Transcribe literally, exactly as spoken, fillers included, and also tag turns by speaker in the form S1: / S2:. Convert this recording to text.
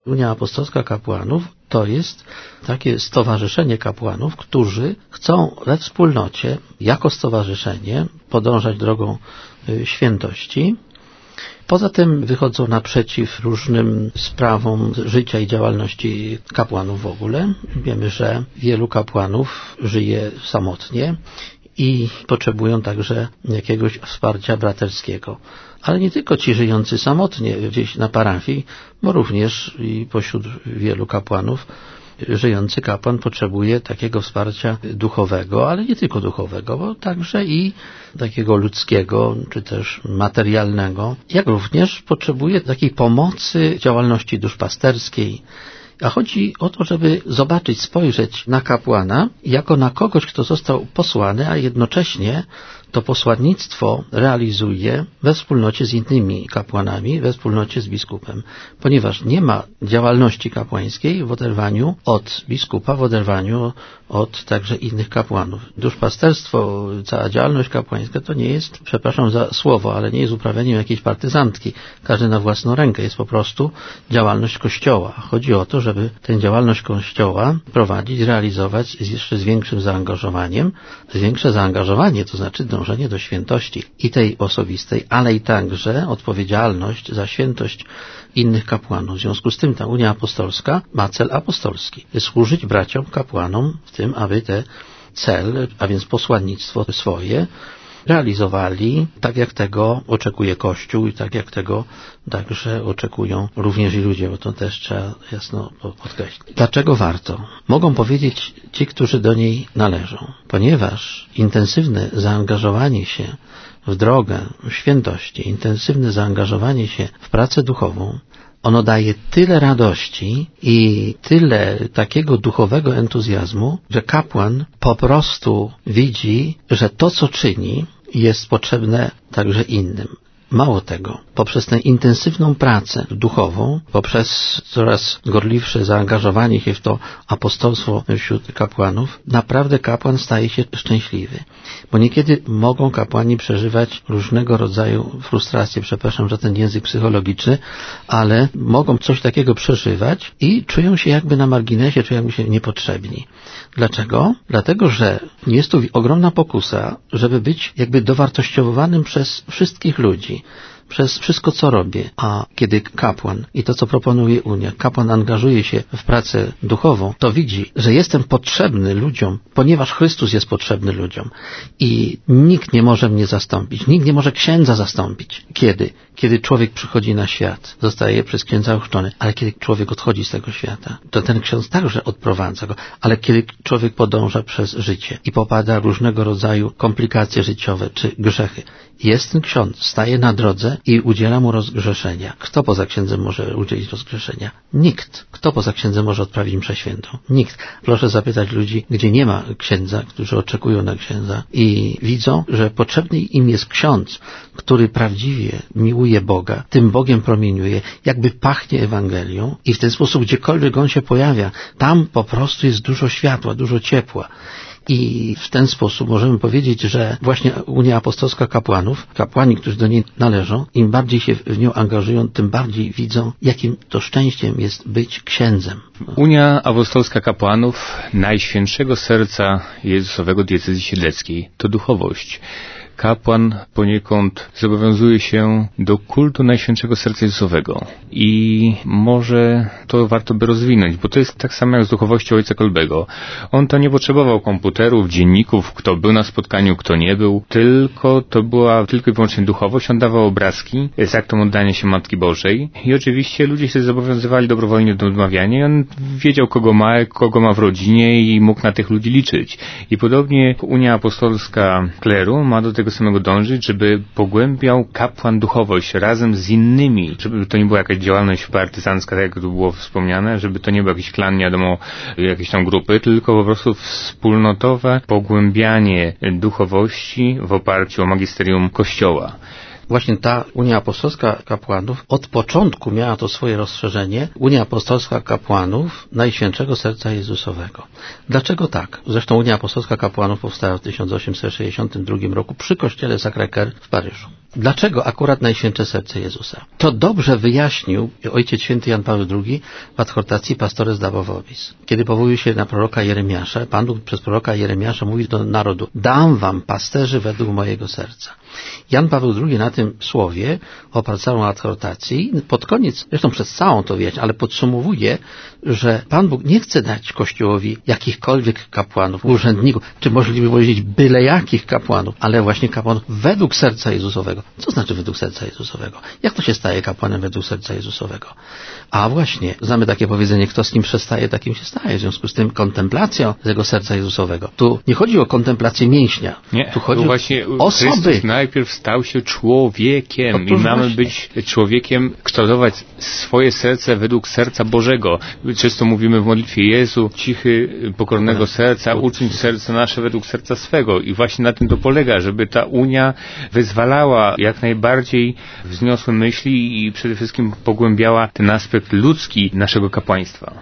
S1: Unia Apostolska Kapłanów to jest takie stowarzyszenie kapłanów, którzy chcą we wspólnocie, jako stowarzyszenie, podążać drogą świętości. Poza tym wychodzą naprzeciw różnym sprawom życia i działalności kapłanów w ogóle. Wiemy, że wielu kapłanów żyje samotnie i potrzebują także jakiegoś wsparcia braterskiego. Ale nie tylko ci żyjący samotnie gdzieś na parafii, bo również i pośród wielu kapłanów żyjący kapłan potrzebuje takiego wsparcia duchowego, ale nie tylko duchowego, bo także i takiego ludzkiego, czy też materialnego, jak również potrzebuje takiej pomocy w działalności duszpasterskiej. A chodzi o to, żeby zobaczyć, spojrzeć na kapłana jako na kogoś, kto został posłany, a jednocześnie to posłannictwo realizuje we wspólnocie z innymi kapłanami, we wspólnocie z biskupem, ponieważ nie ma działalności kapłańskiej w oderwaniu od biskupa, w oderwaniu od także innych kapłanów. Duszpasterstwo, cała działalność kapłańska to nie jest, przepraszam za słowo, ale nie jest uprawianiem jakiejś partyzantki, każdy na własną rękę, jest po prostu działalność Kościoła. Chodzi o to, żeby tę działalność Kościoła prowadzić, realizować z jeszcze z większym zaangażowaniem. Większe zaangażowanie to znaczy dążenie do świętości i tej osobistej, ale i także odpowiedzialność za świętość innych kapłanów. W związku z tym ta Unia Apostolska ma cel apostolski. Służyć braciom, kapłanom w tym, aby te cel, a więc posłannictwo swoje, realizowali tak, jak tego oczekuje Kościół i tak, jak tego także oczekują również i ludzie, bo to też trzeba jasno podkreślić. Dlaczego warto? Mogą powiedzieć ci, którzy do niej należą. Ponieważ intensywne zaangażowanie się w drogę świętości, intensywne zaangażowanie się w pracę duchową, ono daje tyle radości i tyle takiego duchowego entuzjazmu, że kapłan po prostu widzi, że to, co czyni, jest potrzebne także innym. Mało tego, poprzez tę intensywną pracę duchową, poprzez coraz gorliwsze zaangażowanie się w to apostolstwo wśród kapłanów, naprawdę kapłan staje się szczęśliwy. Bo niekiedy mogą kapłani przeżywać różnego rodzaju frustracje, przepraszam za ten język psychologiczny, ale mogą coś takiego przeżywać i czują się jakby na marginesie, czują jakby się niepotrzebni. Dlaczego? Dlatego, że jest tu ogromna pokusa, żeby być jakby dowartościowanym przez wszystkich ludzi, przez wszystko, co robię. A kiedy kapłan, i to, co proponuje Unia, kapłan angażuje się w pracę duchową, to widzi, że jestem potrzebny ludziom, ponieważ Chrystus jest potrzebny ludziom. I nikt nie może mnie zastąpić. Nikt nie może księdza zastąpić. Kiedy? Kiedy człowiek przychodzi na świat, zostaje przez księdza ochrzczony, ale kiedy człowiek odchodzi z tego świata, to ten ksiądz także odprowadza go. Ale kiedy człowiek podąża przez życie i popada w różnego rodzaju komplikacje życiowe czy grzechy, jest ten ksiądz, staje na drodze i udziela mu rozgrzeszenia. Kto poza księdzem może udzielić rozgrzeszenia? Nikt. Kto poza księdzem może odprawić mszę świętą? Nikt. Proszę zapytać ludzi, gdzie nie ma księdza, którzy oczekują na księdza i widzą, że potrzebny im jest ksiądz, który prawdziwie miłuje Boga, tym Bogiem promieniuje, jakby pachnie Ewangelią i w ten sposób gdziekolwiek on się pojawia, tam po prostu jest dużo światła, dużo ciepła. I w ten sposób możemy powiedzieć, że właśnie Unia Apostolska Kapłanów, kapłani, którzy do niej należą, im bardziej się w nią angażują, tym bardziej widzą, jakim to szczęściem jest być księdzem.
S2: Unia Apostolska Kapłanów Najświętszego Serca Jezusowego Diecezji Siedleckiej to duchowość. Kapłan poniekąd zobowiązuje się do kultu Najświętszego Serca Jezusowego i może to warto by rozwinąć, bo to jest tak samo jak z duchowością ojca Kolbego. On to nie potrzebował komputerów, dzienników, kto był na spotkaniu, kto nie był, tylko to była tylko i wyłącznie duchowość. On dawał obrazki z aktą oddania się Matki Bożej i oczywiście ludzie się zobowiązywali dobrowolnie do odmawiania i on wiedział, kogo ma, kogo ma w rodzinie i mógł na tych ludzi liczyć. I podobnie Unia Apostolska Kleru ma do tego samego dążyć, żeby pogłębiał kapłan duchowość razem z innymi, żeby to nie była jakaś działalność partyzancka, tak jak tu było wspomniane, żeby to nie był jakiś klan, nie wiadomo, jakieś tam grupy, tylko po prostu wspólnotowe pogłębianie duchowości w oparciu o magisterium Kościoła.
S1: Właśnie ta Unia Apostolska Kapłanów od początku miała to swoje rozszerzenie. Unia Apostolska Kapłanów Najświętszego Serca Jezusowego. Dlaczego tak? Zresztą Unia Apostolska Kapłanów powstała w tysiąc osiemset sześćdziesiątym drugim roku przy kościele Sacré-Cœur w Paryżu. Dlaczego akurat Najświętsze Serce Jezusa? To dobrze wyjaśnił Ojciec Święty Jan Paweł drugi w adhortacji Pastores Dabo Vobis. Kiedy powołuje się na proroka Jeremiasza, Pan Bóg przez proroka Jeremiasza mówi do narodu: dam wam pasterzy według mojego serca. Jan Paweł drugi na tym słowie oparł całą adhortację i pod koniec, zresztą przez całą to wieść, ale podsumowuje, że Pan Bóg nie chce dać Kościołowi jakichkolwiek kapłanów, urzędników, czy możliby powiedzieć byle jakich kapłanów, ale właśnie kapłanów według serca Jezusowego. Co znaczy według serca Jezusowego? Jak to się staje kapłanem według serca Jezusowego? A właśnie, znamy takie powiedzenie: kto z kim przestaje, takim się staje. W związku z tym kontemplacja tego serca Jezusowego. Tu nie chodzi o kontemplację mięśnia.
S2: Nie,
S1: tu chodzi
S2: tu właśnie
S1: o osoby.
S2: Chrystus najpierw stał się człowiekiem i mamy
S1: właśnie.
S2: być człowiekiem, kształtować swoje serce według serca Bożego. Często mówimy w modlitwie: Jezu, cichy, pokornego no. serca, uczyń serce nasze według serca swego. I właśnie na tym to polega, żeby ta unia wyzwalała jak najbardziej wzniosłe myśli i przede wszystkim pogłębiała ten aspekt ludzki naszego kapłaństwa.